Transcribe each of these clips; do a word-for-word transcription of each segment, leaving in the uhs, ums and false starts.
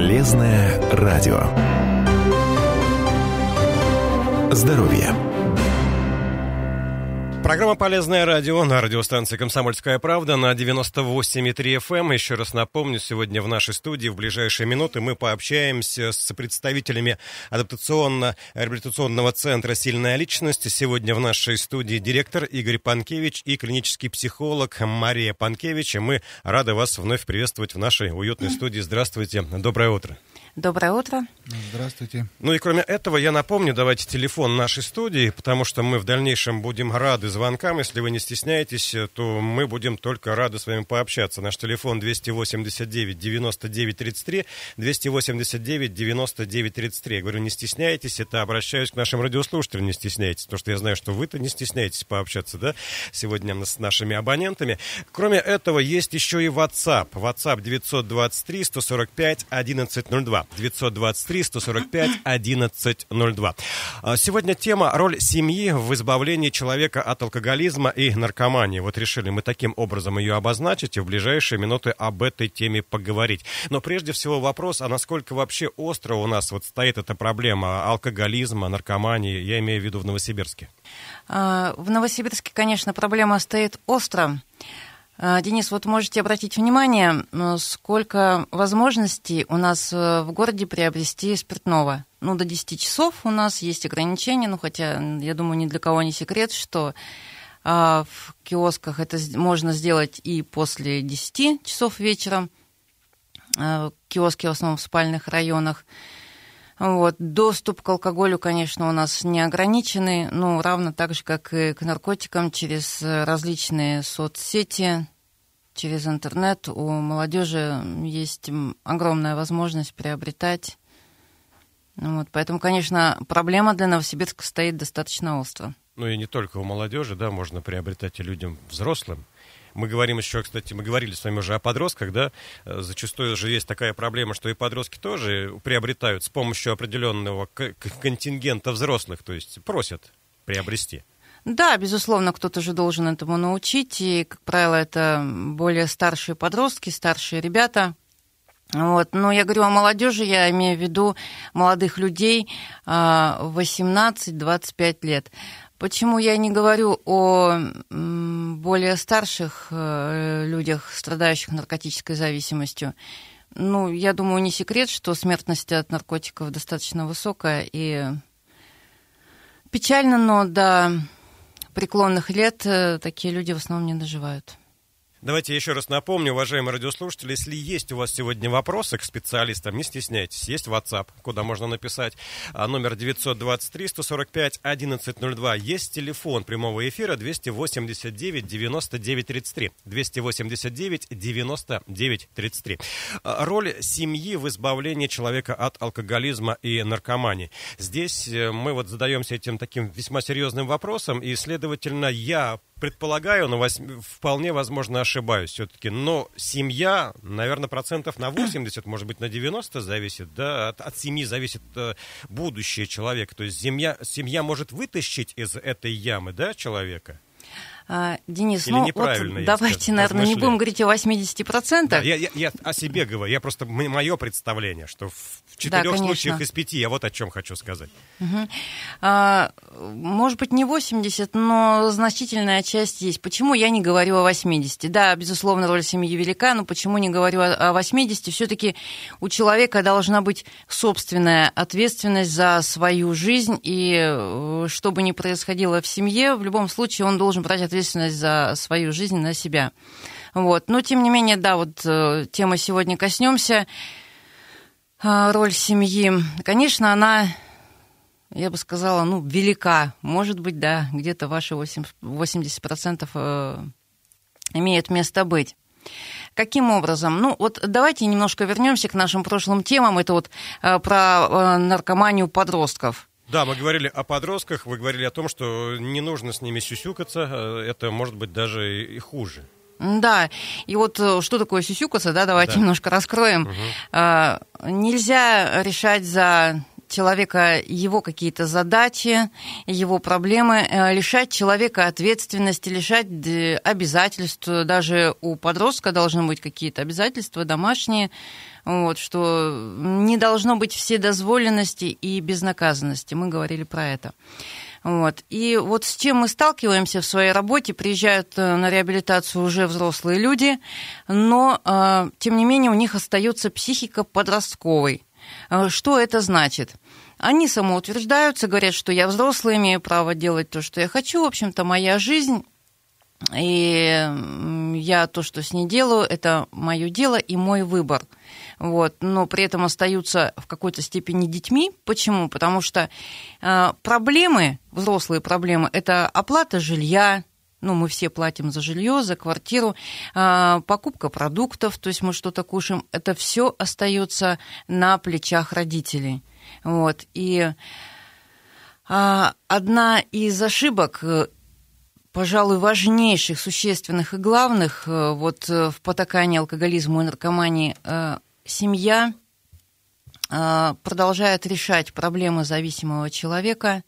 Полезное радио. Здоровье. Программа «Полезное радио» на радиостанции «Комсомольская правда» на девяносто восемь и три эф эм. Еще раз напомню, сегодня в нашей студии в ближайшие минуты мы пообщаемся с представителями адаптационно-реабилитационного центра «Сильная личность». Сегодня в нашей студии директор Игорь Панкевич и клинический психолог Мария Панкевич. И мы рады вас вновь приветствовать в нашей уютной студии. Здравствуйте, доброе утро. Доброе утро. Здравствуйте. Ну и кроме этого, я напомню, давайте телефон нашей студии, потому что мы в дальнейшем будем рады звонкам. Если вы не стесняетесь, то мы будем только рады с вами пообщаться. Наш телефон двести восемьдесят девять девяносто девять тридцать три, двести восемьдесят девять девяносто девять тридцать три. Я говорю, не стесняйтесь, это обращаюсь к нашим радиослушателям, не стесняйтесь, потому что я знаю, что вы-то не стесняетесь пообщаться, да, сегодня с нашими абонентами. Кроме этого, есть еще и WhatsApp. WhatsApp девятьсот двадцать три сто сорок пять одиннадцать ноль два. девятьсот двадцать три сто сорок пять одиннадцать ноль два. Сегодня тема «Роль семьи в избавлении человека от алкоголизма и наркомании». Вот решили мы таким образом ее обозначить и в ближайшие минуты об этой теме поговорить. Но прежде всего вопрос, а насколько вообще остро у нас вот стоит эта проблема алкоголизма, наркомании, я имею в виду в Новосибирске? В Новосибирске, конечно, проблема стоит остро. Денис, вот можете обратить внимание, сколько возможностей у нас в городе приобрести спиртного. Ну, до десяти часов у нас есть ограничения, ну, хотя, я думаю, ни для кого не секрет, что в киосках это можно сделать и после десяти часов вечера. Киоски в основном в спальных районах. Вот. Доступ к алкоголю, конечно, у нас не ограниченный, ну, равно так же, как и к наркотикам, через различные соцсети, через интернет. У молодежи есть огромная возможность приобретать. Вот. Поэтому, конечно, проблема для Новосибирска стоит достаточно остро. Ну и не только у молодежи, да, можно приобретать и людям взрослым. Мы говорим еще, кстати, мы говорили с вами уже о подростках, да, зачастую же есть такая проблема, что и подростки тоже приобретают с помощью определенного контингента взрослых, то есть просят приобрести. Да, безусловно, кто-то же должен этому научить, и, как правило, это более старшие подростки, старшие ребята. Вот. Но я говорю о молодежи, я имею в виду молодых людей восемнадцать-двадцать пять лет. Почему я не говорю о более старших людях, страдающих наркотической зависимостью? Ну, я думаю, не секрет, что смертность от наркотиков достаточно высокая, и печально, но до преклонных лет такие люди в основном не доживают. Давайте еще раз напомню, уважаемые радиослушатели, если есть у вас сегодня вопросы к специалистам, не стесняйтесь, есть WhatsApp, куда можно написать, номер девятьсот двадцать три сто сорок пять одиннадцать ноль два, есть телефон прямого эфира двести восемьдесят девять девяносто девять тридцать три, двести восемьдесят девять девяносто девять тридцать три. Роль семьи в избавлении человека от алкоголизма и наркомании. Здесь мы вот задаемся этим таким весьма серьезным вопросом, и, следовательно, я предполагаю, но вполне возможно ошибаюсь все-таки, но семья, наверное, процентов на восемьдесят, может быть, на девяносто зависит, да, от, от семьи зависит э, будущее человека, то есть семья, семья может вытащить из этой ямы, да, человека? Денис, Или ну вот скажу, давайте, наверное, не будем говорить о восьмидесяти процентах. Да, я, я, я о себе говорю, я просто, мое представление, что в четырех да, случаях из пяти, я вот о чем хочу сказать. Угу. А, может быть, не восемьдесят, но значительная часть есть. Почему я не говорю о восьмидесяти? Да, безусловно, роль семьи велика, но почему не говорю о восьмидесяти? Все-таки у человека должна быть собственная ответственность за свою жизнь, и что бы ни происходило в семье, в любом случае он должен брать ответственность за свою жизнь на себя. Вот. Но, тем не менее, да, вот темы сегодня коснемся. Роль семьи, конечно, она, я бы сказала, ну, велика. Может быть, да, где-то ваши восемьдесят процентов имеет место быть. Каким образом? Ну, вот давайте немножко вернемся к нашим прошлым темам. Это вот про наркоманию подростков. Да, мы говорили о подростках, вы говорили о том, что не нужно с ними сюсюкаться, это может быть даже и хуже. Да, и вот что такое сюсюкаться, да, давайте да. немножко раскроем. Угу. Нельзя решать за человека его какие-то задачи, его проблемы, лишать человека ответственности, лишать обязательств. Даже у подростка должны быть какие-то обязательства домашние, вот, что не должно быть вседозволенности и безнаказанности. Мы говорили про это. Вот. И вот с чем мы сталкиваемся в своей работе, приезжают на реабилитацию уже взрослые люди, но, тем не менее, у них остается психика подростковой. Что это значит? Они самоутверждаются, говорят, что я взрослый, имею право делать то, что я хочу, в общем-то, моя жизнь, и я то, что с ней делаю, это мое дело и мой выбор. Вот, но при этом остаются в какой-то степени детьми. Почему? Потому что э, проблемы, взрослые проблемы, это оплата жилья, ну, мы все платим за жилье, за квартиру, э, покупка продуктов, то есть мы что-то кушаем, это все остается на плечах родителей. Вот, и э, одна из ошибок, пожалуй, важнейших, существенных и главных вот в потакании алкоголизму и наркомании, семья продолжает решать проблемы зависимого человека,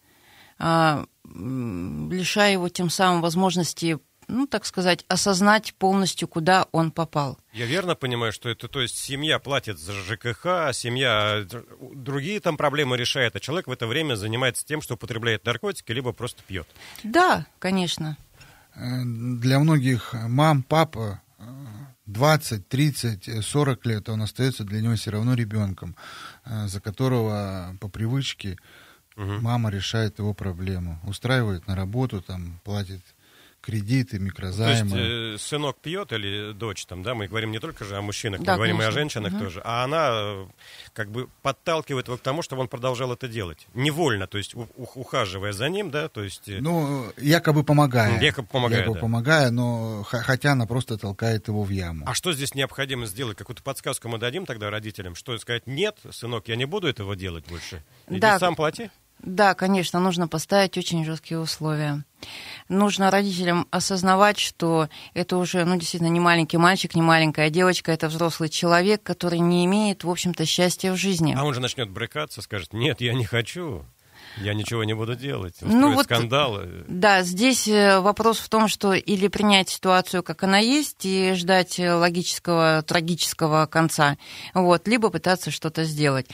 лишая его тем самым возможности, ну, так сказать, осознать полностью, куда он попал. Я верно понимаю, что это, то есть, семья платит за ЖКХ, семья другие там проблемы решает, а человек в это время занимается тем, что употребляет наркотики, либо просто пьет? Да, конечно. Для многих мам, папа двадцать, тридцать, сорок лет, он остается для него все равно ребенком, за которого по привычке угу. мама решает его проблему, устраивает на работу, там, платит кредиты, микрозаймы. То есть э, сынок пьет или дочь, там, да, мы говорим не только же о мужчинах, да, мы говорим конечно. и о женщинах угу. тоже, а она как бы подталкивает его к тому, чтобы он продолжал это делать. Невольно, то есть у, ухаживая за ним, да, то есть... Ну, якобы помогая. Якобы помогая, якобы да. помогая, но хотя она просто толкает его в яму. А что здесь необходимо сделать? Какую-то подсказку мы дадим тогда родителям? Что сказать, нет, сынок, я не буду этого делать больше. Иди да. сам плати? Да, конечно, нужно поставить очень жесткие условия. Нужно родителям осознавать, что это уже, ну, действительно, не маленький мальчик, не маленькая девочка, это взрослый человек, который не имеет, в общем-то, счастья в жизни. А он же начнет брыкаться, скажет, нет, я не хочу, я ничего не буду делать, устроит ну, вот, скандалы. Да, здесь вопрос в том, что или принять ситуацию, как она есть, и ждать логического, трагического конца, вот, либо пытаться что-то сделать.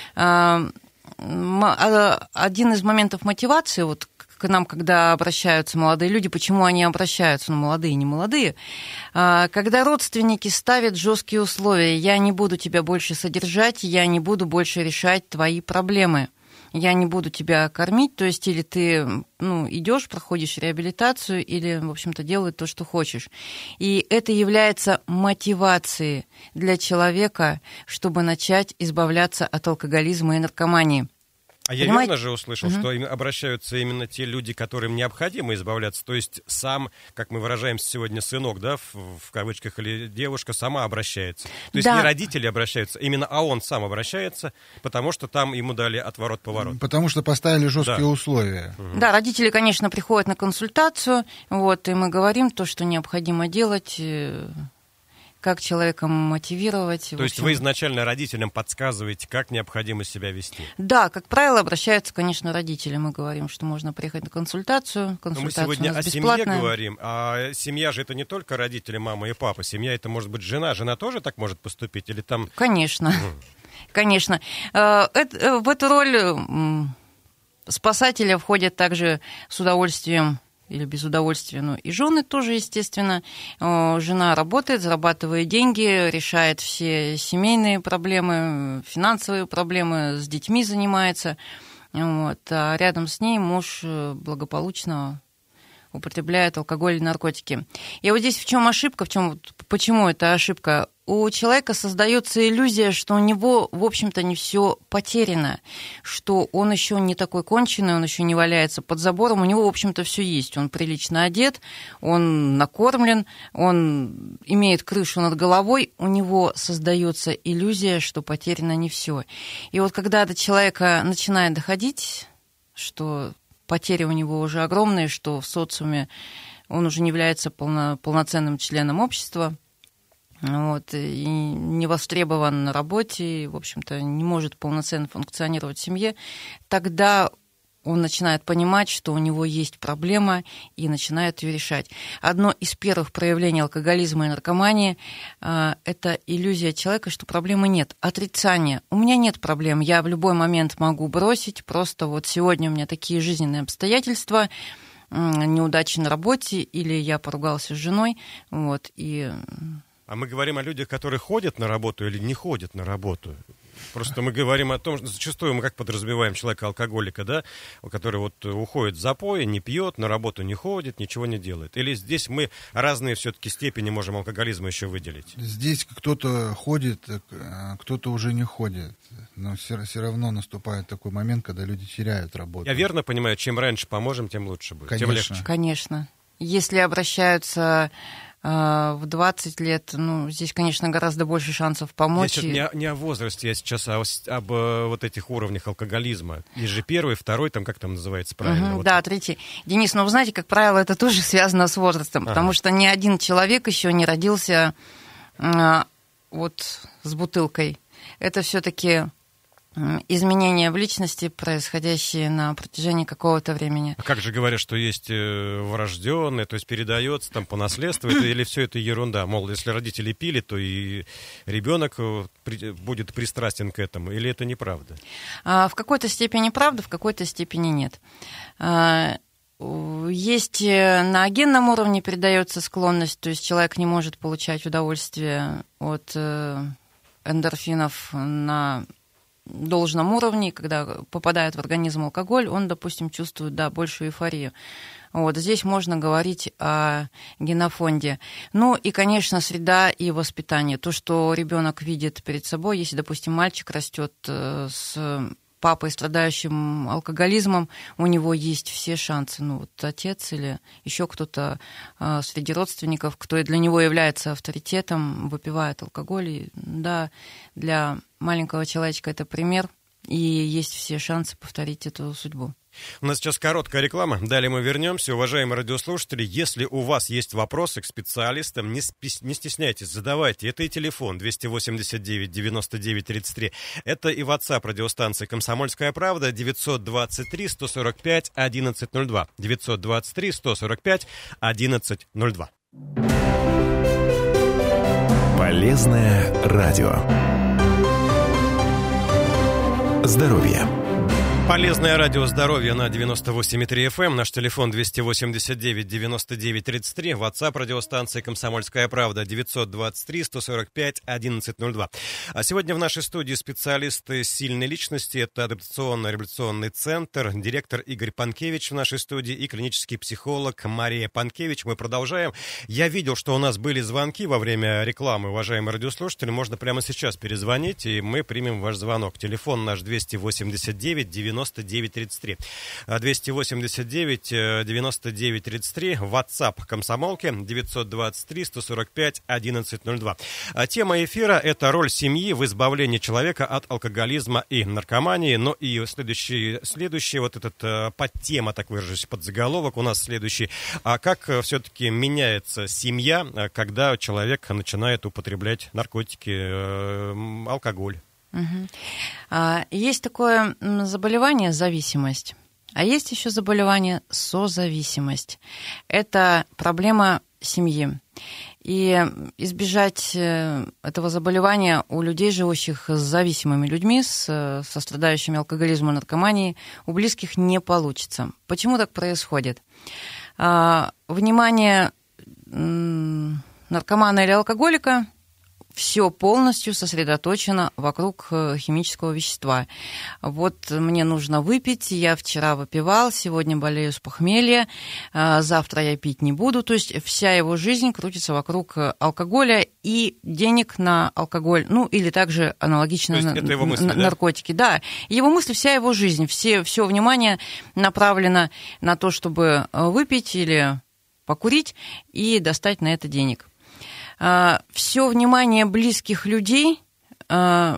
Один из моментов мотивации, вот к нам, когда обращаются молодые люди, почему они обращаются, ну, молодые, не молодые, когда родственники ставят жесткие условия, я не буду тебя больше содержать, я не буду больше решать твои проблемы, я не буду тебя кормить, то есть или ты, ну, идешь, проходишь реабилитацию, или, в общем-то, делай то, что хочешь. И это является мотивацией для человека, чтобы начать избавляться от алкоголизма и наркомании. А я Понимаете? верно же услышал, угу. что им обращаются именно те люди, которым необходимо избавляться, то есть сам, как мы выражаемся сегодня, сынок, да, в, в кавычках, или девушка сама обращается. То есть да. не родители обращаются, именно, а он сам обращается, потому что там ему дали отворот-поворот. Потому что поставили жесткие да. условия. Угу. Да, родители, конечно, приходят на консультацию, вот, и мы говорим то, что необходимо делать, как человека мотивировать. То есть вы изначально родителям подсказываете, как необходимо себя вести? Да, как правило, обращаются, конечно, родители. Мы говорим, что можно приехать на консультацию. Консультация мы сегодня у нас о бесплатная. Семье говорим, а семья же это не только родители, мама и папа. Семья это может быть жена. Жена тоже так может поступить? Или там... Конечно, конечно. В эту роль спасателя входят также с удовольствием или без удовольствия, ну и жены тоже, естественно. Жена работает, зарабатывает деньги, решает все семейные проблемы, финансовые проблемы, с детьми занимается. Вот. А рядом с ней муж благополучно употребляет алкоголь и наркотики. И вот здесь в чем ошибка, в чем, почему это ошибка? У человека создается иллюзия, что у него, в общем-то, не все потеряно, что он еще не такой конченый, он еще не валяется под забором, у него, в общем-то, все есть. Он прилично одет, он накормлен, он имеет крышу над головой, у него создается иллюзия, что потеряно не все. И вот когда до человека начинает доходить, что потери у него уже огромные, что в социуме он уже не является полно, полноценным членом общества, вот, и не востребован на работе, и, в общем-то, не может полноценно функционировать в семье, тогда он начинает понимать, что у него есть проблема, и начинает ее решать. Одно из первых проявлений алкоголизма и наркомании э, – это иллюзия человека, что проблемы нет. Отрицание. У меня нет проблем, я в любой момент могу бросить, просто вот сегодня у меня такие жизненные обстоятельства, э, неудачи на работе, или я поругался с женой, вот, и... А мы говорим о людях, которые ходят на работу или не ходят на работу. Просто мы говорим о том, что зачастую мы как подразумеваем человека-алкоголика, да, который вот уходит в запой, не пьет, на работу не ходит, ничего не делает. Или здесь мы разные все-таки степени можем алкоголизма еще выделить? Здесь кто-то ходит, кто-то уже не ходит. Но все, все равно наступает такой момент, когда люди теряют работу. Я верно понимаю, чем раньше поможем, тем лучше будет, Конечно. тем легче. Конечно. Если обращаются в двадцать лет, ну, здесь, конечно, гораздо больше шансов помочь. Я сейчас не, о, не о возрасте, я сейчас о, об вот этих уровнях алкоголизма. Есть же первый, второй, там как там называется правильно? Угу, вот да, это. третий. Денис, ну, вы знаете, как правило, это тоже связано с возрастом, ага. потому что ни один человек еще не родился а, вот с бутылкой. Это все-таки изменения в личности, происходящие на протяжении какого-то времени. А как же говорят, что есть врожденное, то есть передается там по наследству, это, или все это ерунда? Мол, если родители пили, то и ребенок будет пристрастен к этому, или это неправда? А, в какой-то степени правда, в какой-то степени нет. А, есть на генном уровне передается склонность, то есть человек не может получать удовольствие от эндорфинов на должном уровне, когда попадает в организм алкоголь, он, допустим, чувствует, да, большую эйфорию. Вот здесь можно говорить о генофонде. Ну и, конечно, среда и воспитание. То, что ребенок видит перед собой, если, допустим, мальчик растет с папой, страдающим алкоголизмом, у него есть все шансы. Ну, вот отец или еще кто-то э, среди родственников, кто для него является авторитетом, выпивает алкоголь. И, да, для маленького человечка это пример, и есть все шансы повторить эту судьбу. У нас сейчас короткая реклама, далее мы вернемся. Уважаемые радиослушатели, если у вас есть вопросы к специалистам, не, спи- не стесняйтесь, задавайте. Это и телефон двести восемьдесят девять девяносто девять тридцать три. Это и WhatsApp радиостанции «Комсомольская правда» девятьсот двадцать три сто сорок пять одиннадцать ноль два. девятьсот двадцать три сто сорок пять одиннадцать ноль два. Полезное радио. Здоровье. Полезное радио «Здоровье» на девяносто восемь и три эф эм. Наш телефон двести восемьдесят девять девяносто девять тридцать три. WhatsApp радиостанции «Комсомольская правда» девятьсот двадцать три сто сорок пять одиннадцать ноль два. А сегодня в нашей студии специалисты сильной личности. Это адаптационно-реабилитационный центр, директор Игорь Панкевич в нашей студии и клинический психолог Мария Панкевич. Мы продолжаем. Я видел, что у нас были звонки во время рекламы, уважаемые радиослушатели. Можно прямо сейчас перезвонить, и мы примем ваш звонок. Телефон наш двести восемьдесят девять девяносто девять тридцать три. двести восемьдесят девять девяносто девять тридцать три. WhatsApp комсомолки девятьсот двадцать три сто сорок пять одиннадцать ноль два. Тема эфира – это роль семьи в избавлении человека от алкоголизма и наркомании. Ну и следующий, следующий вот этот подтема, так выражусь, подзаголовок у нас следующий. А как все-таки меняется семья, когда человек начинает употреблять наркотики, алкоголь? Угу. Есть такое заболевание зависимость, а есть еще заболевание созависимость. Это проблема семьи. И избежать этого заболевания у людей, живущих с зависимыми людьми, с, со страдающими алкоголизмом и наркоманией, у близких не получится. Почему так происходит? Внимание наркомана или алкоголика все полностью сосредоточено вокруг химического вещества. Вот мне нужно выпить, я вчера выпивал, сегодня болею с похмелья, завтра я пить не буду. То есть вся его жизнь крутится вокруг алкоголя и денег на алкоголь, ну или также аналогично на мысли, наркотики. Да? Да, его мысли, вся его жизнь, все, все внимание направлено на то, чтобы выпить или покурить и достать на это денег. Все внимание близких людей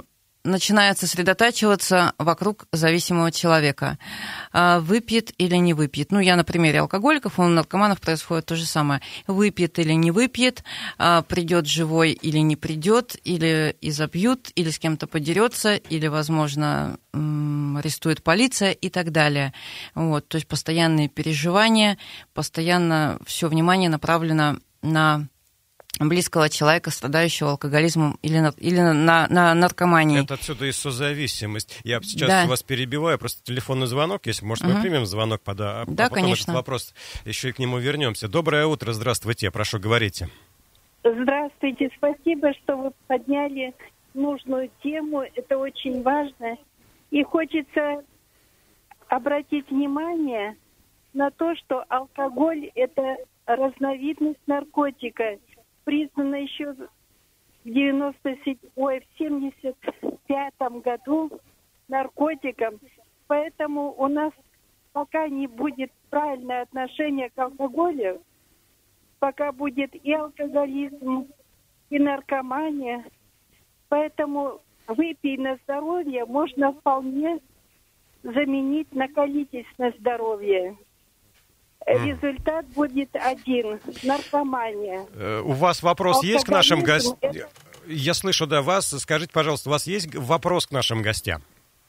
начинает сосредотачиваться вокруг зависимого человека. Выпьет или не выпьет. Ну, я на примере алкоголиков, у наркоманов происходит то же самое. Выпьет или не выпьет, придет живой или не придет, или изобьют, или с кем-то подерется, или, возможно, арестует полиция и так далее. Вот, то есть постоянные переживания, постоянно все внимание направлено на близкого человека, страдающего алкоголизмом или на, или на, на наркомании. Это отсюда и созависимость. Я сейчас да. вас перебиваю, просто телефонный звонок, если, может, мы угу. примем звонок, пода, а да, потом конечно. этот вопрос, еще и к нему вернемся. Доброе утро, здравствуйте, прошу, говорите. Здравствуйте, спасибо, что вы подняли нужную тему, это очень важно. И хочется обратить внимание на то, что алкоголь – это разновидность наркотика, признана еще в девяносто седьмом, ой, в семьдесят пятом году наркотиком. Поэтому у нас пока не будет правильное отношение к алкоголю, пока будет и алкоголизм, и наркомания. Поэтому выпей на здоровье можно вполне заменить на количественное здоровье. Результат будет один – наркомания. Э, у вас вопрос есть к нашим гостям? Это... Я слышу, да, вас. Скажите, пожалуйста, у вас есть вопрос к нашим гостям?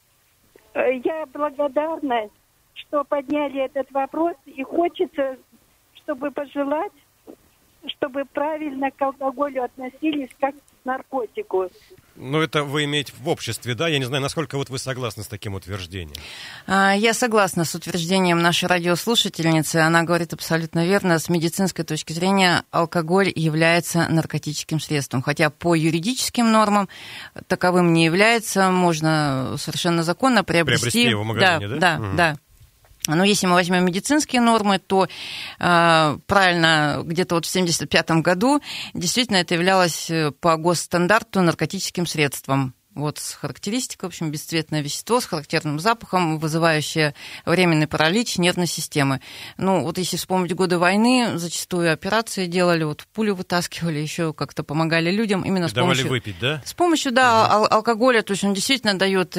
Я благодарна, что подняли этот вопрос, и хочется, чтобы пожелать, чтобы правильно к алкоголю относились как к наркотику. Ну, это вы имеете в обществе, да? Я не знаю, насколько вот вы согласны с таким утверждением. Я согласна с утверждением нашей радиослушательницы. Она говорит абсолютно верно. С медицинской точки зрения алкоголь является наркотическим средством. Хотя по юридическим нормам таковым не является. Можно совершенно законно приобрести. Приобрести его в магазине, да? Да, да, угу. да. Но если мы возьмем медицинские нормы, то э, правильно, где-то вот в семьдесят пятом году действительно это являлось по госстандарту наркотическим средством. Вот с характеристикой, в общем, бесцветное вещество с характерным запахом, вызывающее временный паралич нервной системы. Ну, вот если вспомнить годы войны, зачастую операции делали, вот пулю вытаскивали, еще как-то помогали людям именно с давали помощью... выпить, да? С помощью, да, угу. ал- алкоголя, то есть он действительно дает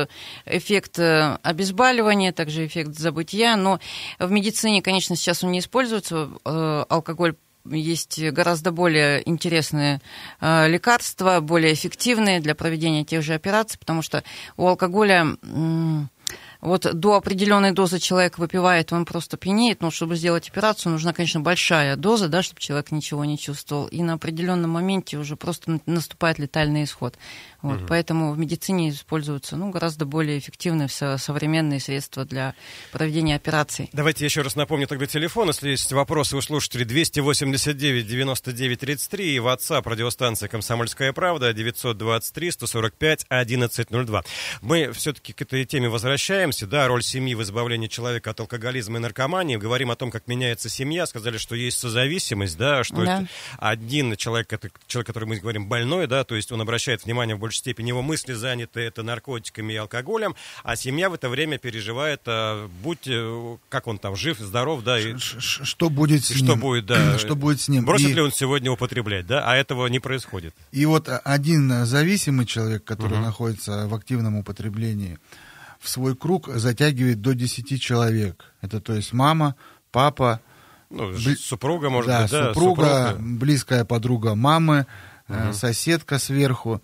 эффект обезболивания, также эффект забытия, но в медицине, конечно, сейчас он не используется, алкоголь. Есть гораздо более интересные э, лекарства, более эффективные для проведения тех же операций, потому что у алкоголя э, вот до определенной дозы человек выпивает, он просто пьянеет, но чтобы сделать операцию, нужна, конечно, большая доза, да, чтобы человек ничего не чувствовал, и на определенном моменте уже просто наступает летальный исход. Вот, угу. Поэтому в медицине используются ну, гораздо более эффективные современные средства для проведения операций. Давайте еще раз напомню тогда телефон, если есть вопросы у слушателей, двести восемьдесят девять девяносто девять тридцать три и WhatsApp радиостанции «Комсомольская правда» девятьсот двадцать три сто сорок пять одиннадцать ноль два. Мы все-таки к этой теме возвращаемся, да, роль семьи в избавлении человека от алкоголизма и наркомании. Говорим о том, как меняется семья, сказали, что есть созависимость, да, что да. один человек, это человек, который мы говорим, больной, да, то есть он обращает внимание в большей степени, его мысли заняты это наркотиками и алкоголем, а семья в это время переживает, а, будь, как он там, жив, здоров, да. И, что будет с что ним? Будет, да, что будет с ним? Бросит и, ли он сегодня употреблять, да, а этого не происходит. И вот один зависимый человек, который угу. находится в активном употреблении, в свой круг затягивает до десяти человек. Это то есть мама, папа, ну, бли... супруга, может да, быть, да, супруга, супруга, близкая подруга мамы, угу. соседка сверху.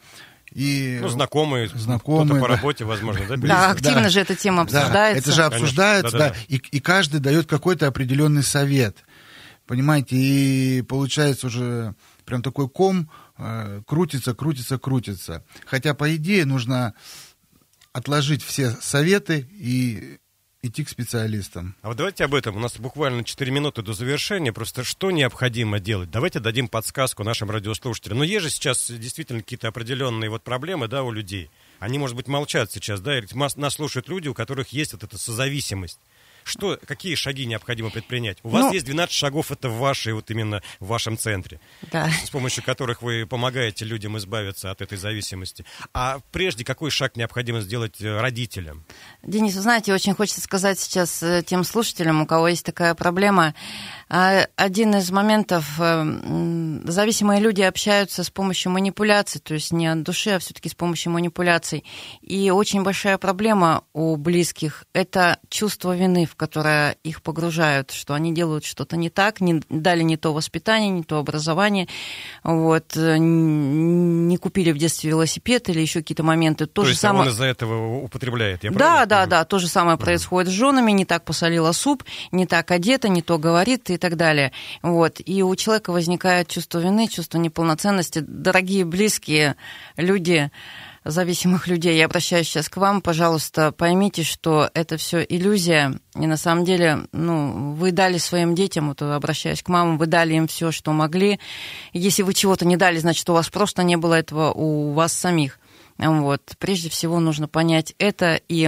И ну, знакомые, знакомые кто-то по да. работе, возможно, да? Да, активно да. же эта тема обсуждается. Да, это же обсуждается, да, да, да, и, и каждый дает какой-то определенный совет. Понимаете, и получается уже прям такой ком э, крутится, крутится, крутится. Хотя, по идее, нужно отложить все советы и идти к специалистам. А вот давайте об этом. У нас буквально четыре минуты до завершения. Просто что необходимо делать? Давайте дадим подсказку нашим радиослушателям. Но есть же сейчас действительно какие-то определенные вот проблемы, да, у людей. Они, может быть, молчат сейчас, да, нас слушают люди, у которых есть вот эта созависимость. Что, какие шаги необходимо предпринять? У вас Ну, есть двенадцать шагов, это в вашей, вот именно в вашем центре, Да. с помощью которых вы помогаете людям избавиться от этой зависимости. А прежде какой шаг необходимо сделать э, родителям? Денис, вы знаете, очень хочется сказать сейчас э, тем слушателям, у кого есть такая проблема. А, Один из моментов, э, м, зависимые люди общаются с помощью манипуляций, то есть не от души, а все-таки с помощью манипуляций. И очень большая проблема у близких – это чувство вины, в которое их погружают, что они делают что-то не так, не дали не то воспитание, не то образование, вот, э, не купили в детстве велосипед или еще какие-то моменты. То, То же есть самое... он из-за этого употребляет, я Да, правильно да, понимаю? да, то же самое происходит с женами, не так посолила суп, не так одета, не то говорит и так далее. Вот. И у человека возникает чувство вины, чувство неполноценности. Дорогие, близкие люди, зависимых людей, я обращаюсь сейчас к вам, пожалуйста, поймите, что это все иллюзия, и на самом деле, ну, вы дали своим детям, вот обращаясь к мамам, вы дали им все, что могли. Если вы чего-то не дали, значит, у вас просто не было этого у вас самих. Вот. Прежде всего нужно понять это, и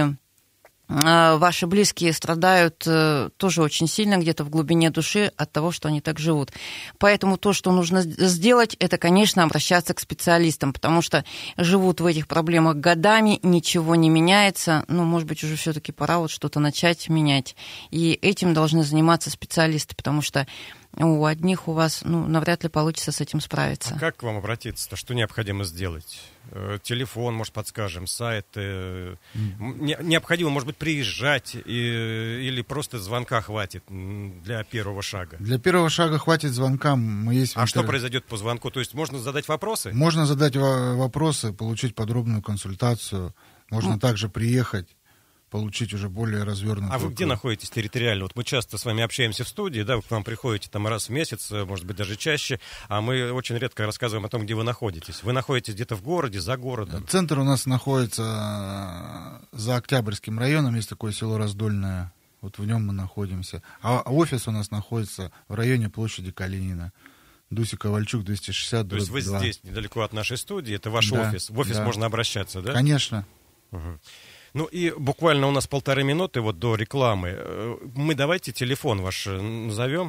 ваши близкие страдают тоже очень сильно где-то в глубине души от того, что они так живут. Поэтому то, что нужно сделать, это, конечно, обращаться к специалистам, потому что живут в этих проблемах годами, ничего не меняется. Ну, может быть, уже все-таки пора вот что-то начать менять. И этим должны заниматься специалисты, потому что у одних у вас, ну, навряд ли получится с этим справиться. А как к вам обратиться-то? Что необходимо сделать? Телефон, может, подскажем, сайт? Mm. Необходимо, может быть, приезжать и, или просто звонка хватит для первого шага? Для первого шага хватит звонка. Мы есть а интер... что произойдет по звонку? То есть можно задать вопросы? Можно задать вопросы, получить подробную консультацию. Можно mm. также приехать, получить уже более развернутую. А вы где находитесь территориально? Вот мы часто с вами общаемся в студии, да, вы к нам приходите там раз в месяц, может быть, даже чаще, а мы очень редко рассказываем о том, где вы находитесь. Вы находитесь где-то в городе, за городом? Центр у нас находится за Октябрьским районом, есть такое село Раздольное, вот в нем мы находимся. А офис у нас находится в районе площади Калинина. Дуся Ковальчук, двести шестьдесят. То есть вы два. Здесь, недалеко от нашей студии, это ваш да, офис. В офис да. можно обращаться, да? Конечно. Угу. Ну и буквально у нас полторы минуты вот до рекламы. Мы давайте телефон ваш назовем.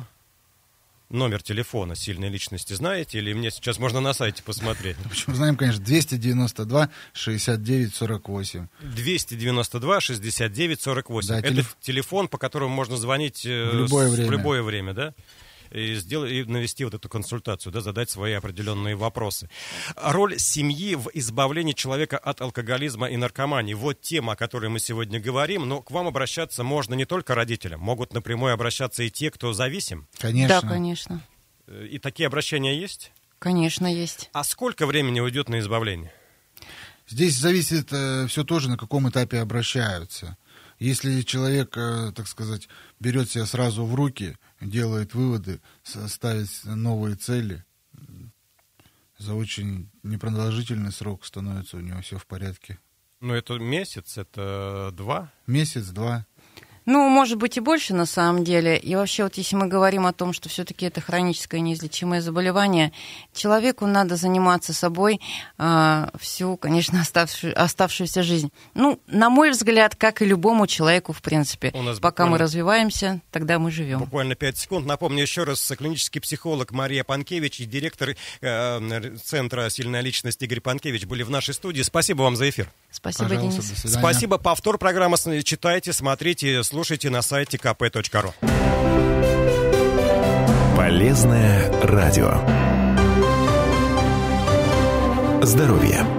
Номер телефона сильной личности знаете? Или мне сейчас можно на сайте посмотреть? Почему знаем, конечно, двести девяносто два шестьдесят девять сорок восемь. двести девяносто два шестьдесят девять сорок восемь. Да, это телеф... телефон, по которому можно звонить в любое, с... время. В любое время, да? И, сделать, и навести вот эту консультацию, да, задать свои определенные вопросы. Роль семьи в избавлении человека от алкоголизма и наркомании. Вот тема, о которой мы сегодня говорим. Но к вам обращаться можно не только родителям. Могут напрямую обращаться и те, кто зависим. Конечно. Да, конечно. И такие обращения есть? Конечно, есть. А сколько времени уйдет на избавление? Здесь зависит э, все тоже, на каком этапе обращаются. Если человек, э, так сказать, берет себя сразу в руки, делает выводы, ставит новые цели, за очень непродолжительный срок становится у него все в порядке. Ну, это месяц, это два? Месяц-два. Ну, может быть, и больше на самом деле. И вообще, вот если мы говорим о том, что все-таки это хроническое неизлечимое заболевание, человеку надо заниматься собой э, всю, конечно, оставшую, оставшуюся жизнь. Ну, на мой взгляд, как и любому человеку, в принципе. Пока буквально... мы развиваемся, тогда мы живем. Буквально пять секунд. Напомню еще раз, клинический психолог Мария Панкевич и директор э, Центра «Сильная личность» Игорь Панкевич были в нашей студии. Спасибо вам за эфир. Спасибо, Пожалуйста, Денис. до свидания. Спасибо. Повтор программы читайте, смотрите, слушайте на сайте ка пэ точка ру. Полезное радио. Здоровье.